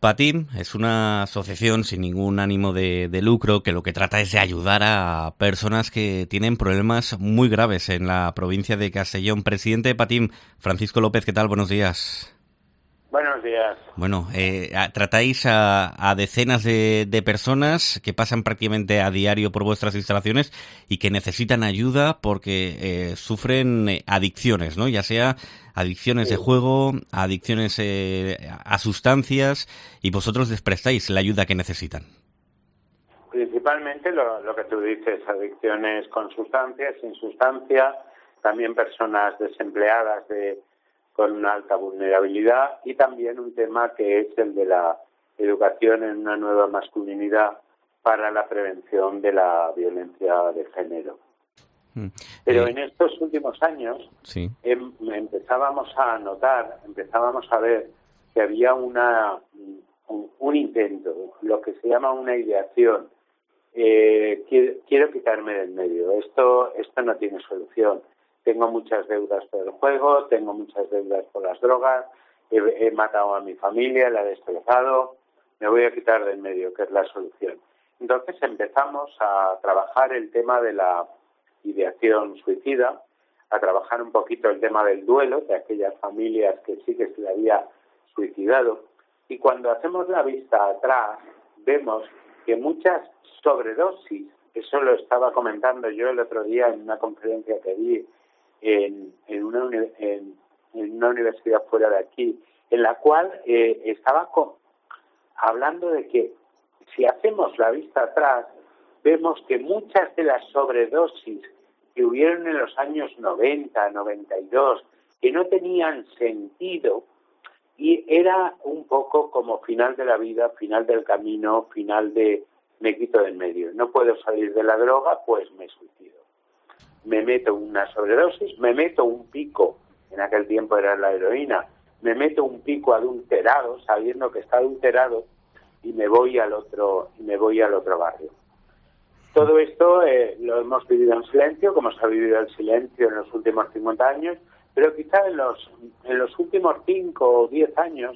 Patim es una asociación sin ningún ánimo de lucro que lo que trata es de ayudar a personas que tienen problemas muy graves en la provincia de Castellón. Presidente de Patim, Francisco López, ¿qué tal? Buenos días. Buenos días. Bueno, tratáis a decenas de personas que pasan prácticamente a diario por vuestras instalaciones y que necesitan ayuda porque sufren adicciones, ¿no? Ya sea adicciones de juego, adicciones a sustancias, y vosotros les prestáis la ayuda que necesitan. Principalmente lo que tú dices, adicciones con sustancias, sin sustancia, también personas desempleadas con una alta vulnerabilidad, y también un tema que es el de la educación en una nueva masculinidad para la prevención de la violencia de género. Pero en estos últimos años empezábamos a notar, empezábamos a ver que había un intento, lo que se llama una ideación. Quiero quitarme del medio, esto no tiene solución. Tengo muchas deudas por el juego, tengo muchas deudas por las drogas, he matado a mi familia, la he destrozado, me voy a quitar del medio, que es la solución. Entonces empezamos a trabajar el tema de la ideación suicida, a trabajar un poquito el tema del duelo de aquellas familias que sí que se le había suicidado. Y cuando hacemos la vista atrás, vemos que muchas sobredosis, eso lo estaba comentando yo el otro día en una conferencia que di en una universidad fuera de aquí, en la cual estaba hablando de que si hacemos la vista atrás, vemos que muchas de las sobredosis que hubieron en los años 90, 92, que no tenían sentido, y era un poco como final de la vida, final del camino, final de me quito del medio. No puedo salir de la droga, pues me suicido. Me meto una sobredosis, me meto un pico, en aquel tiempo era la heroína, me meto un pico adulterado, sabiendo que está adulterado, y me voy al otro barrio. Todo esto lo hemos vivido en silencio, como se ha vivido el silencio en los últimos 50 años, pero quizá en los últimos 5 o 10 años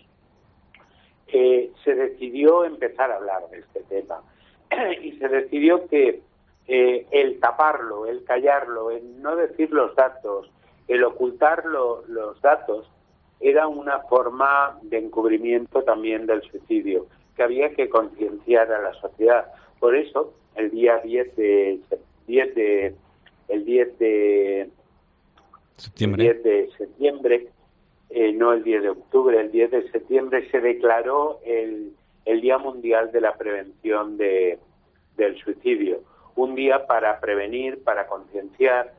se decidió empezar a hablar de este tema. Y se decidió que el taparlo, el callarlo, el no decir los datos, el ocultar los datos, era una forma de encubrimiento también del suicidio, que había que concienciar a la sociedad. Por eso, el día 10 de septiembre, no el 10 de octubre, el 10 de septiembre se declaró el Día Mundial de la Prevención del Suicidio. Un día para prevenir, para concienciar,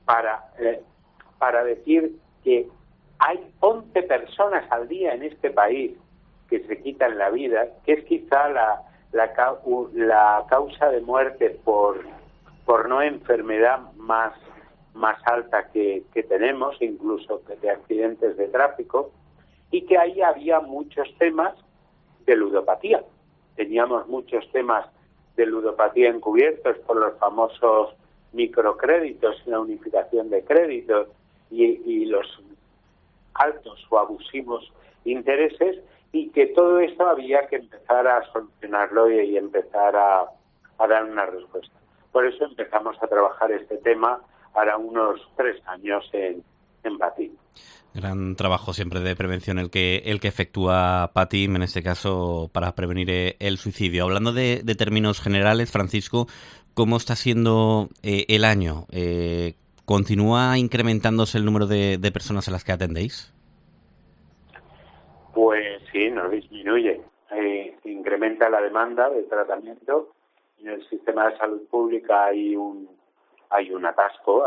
para decir que hay 11 personas al día en este país que se quitan la vida, que es quizá la causa de muerte por no enfermedad más alta que tenemos, incluso de accidentes de tráfico, y que ahí había muchos temas de ludopatía. Teníamos muchos temas de ludopatía encubiertos por los famosos microcréditos y la unificación de créditos y los altos o abusivos intereses, y que todo esto había que empezar a solucionarlo y empezar a dar una respuesta. Por eso empezamos a trabajar este tema ahora unos 3 años en Patim. Gran trabajo siempre de prevención el que efectúa Patim, en este caso para prevenir el suicidio. Hablando de términos generales, Francisco, ¿cómo está siendo el año? ¿Continúa incrementándose el número de personas a las que atendéis? Pues sí, no disminuye. Incrementa la demanda de tratamiento. En el sistema de salud pública hay un atasco,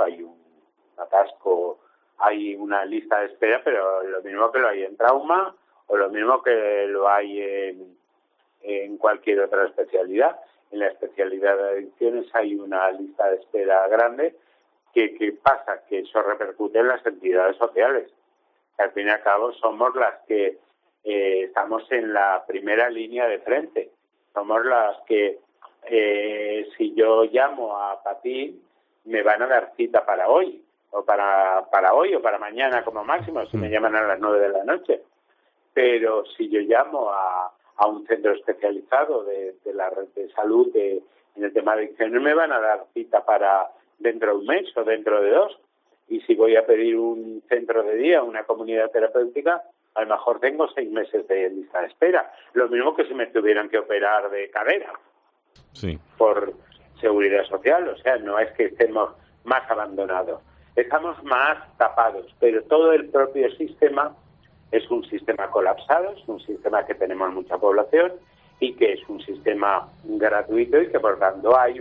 hay una lista de espera, pero lo mismo que lo hay en trauma o lo mismo que lo hay en cualquier otra especialidad. En la especialidad de adicciones hay una lista de espera grande. ¿Qué pasa? Que eso repercute en las entidades sociales. Al fin y al cabo somos las que estamos en la primera línea de frente. Somos las que, si yo llamo a Patim, me van a dar cita para hoy, o para hoy o para mañana como máximo, si me llaman a las 9 de la noche. Pero si yo llamo a a un centro especializado de la red de salud en el tema de adicciones, me van a dar cita para dentro de un mes o dentro de 2. Y si voy a pedir un centro de día, una comunidad terapéutica, a lo mejor tengo 6 meses de lista de espera. Lo mismo que si me tuvieran que operar de cadera. Sí. Por seguridad social. O sea, no es que estemos más abandonados. Estamos más tapados, pero todo el propio sistema es un sistema colapsado, es un sistema que tenemos mucha población y que es un sistema gratuito y que por tanto hay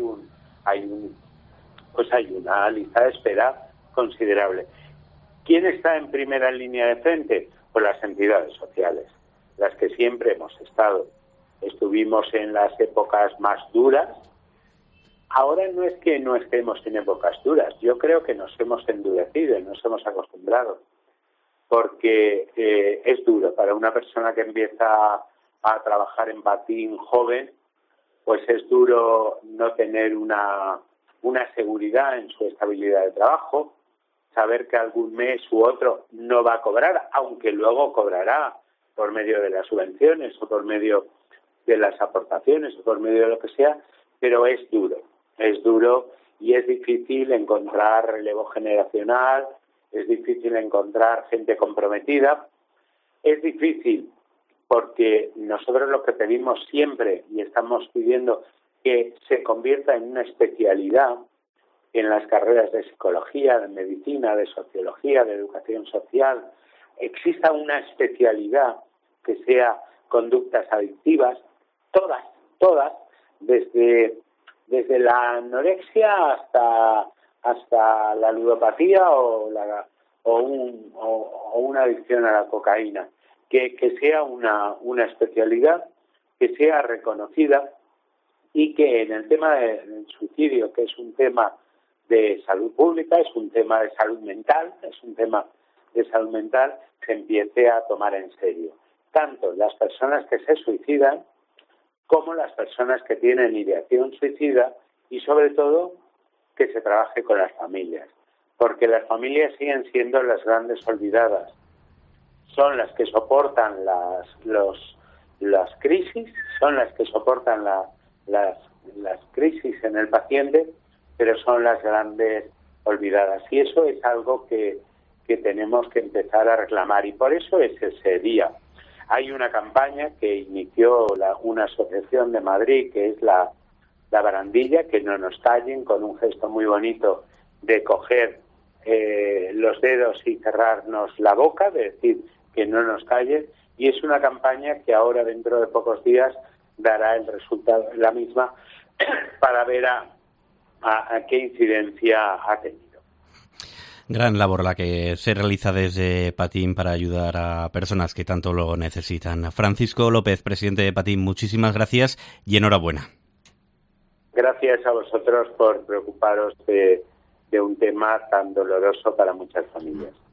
una lista de espera considerable. ¿Quién está en primera línea de frente? Pues las entidades sociales, las que siempre hemos estado. Estuvimos en las épocas más duras. Ahora no es que no estemos en épocas duras, yo creo que nos hemos endurecido, nos hemos acostumbrado, porque es duro para una persona que empieza a trabajar en patín joven, pues es duro no tener una seguridad en su estabilidad de trabajo, saber que algún mes u otro no va a cobrar, aunque luego cobrará por medio de las subvenciones o por medio de las aportaciones o por medio de lo que sea, pero es duro y es difícil encontrar relevo generacional, es difícil encontrar gente comprometida, es difícil porque nosotros lo que pedimos siempre y estamos pidiendo que se convierta en una especialidad en las carreras de psicología, de medicina, de sociología, de educación social, exista una especialidad que sea conductas adictivas, todas, desde la anorexia hasta la ludopatía o una adicción a la cocaína, que sea una especialidad que sea reconocida y que en el tema del suicidio, que es un tema de salud pública, es un tema de salud mental, se empiece a tomar en serio. Tanto las personas que se suicidan como las personas que tienen ideación suicida y sobre todo que se trabaje con las familias, porque las familias siguen siendo las grandes olvidadas, son las que soportan las crisis, son las que soportan las crisis en el paciente, pero son las grandes olvidadas y eso es algo que tenemos que empezar a reclamar y por eso es ese día. Hay una campaña que inició una asociación de Madrid, que es la barandilla, que no nos callen, con un gesto muy bonito de coger los dedos y cerrarnos la boca, de decir que no nos callen, y es una campaña que ahora, dentro de pocos días, dará el resultado de la misma para ver a qué incidencia ha tenido. Gran labor la que se realiza desde Patín para ayudar a personas que tanto lo necesitan. Francisco López, presidente de Patín, muchísimas gracias y enhorabuena. Gracias a vosotros por preocuparos de un tema tan doloroso para muchas familias.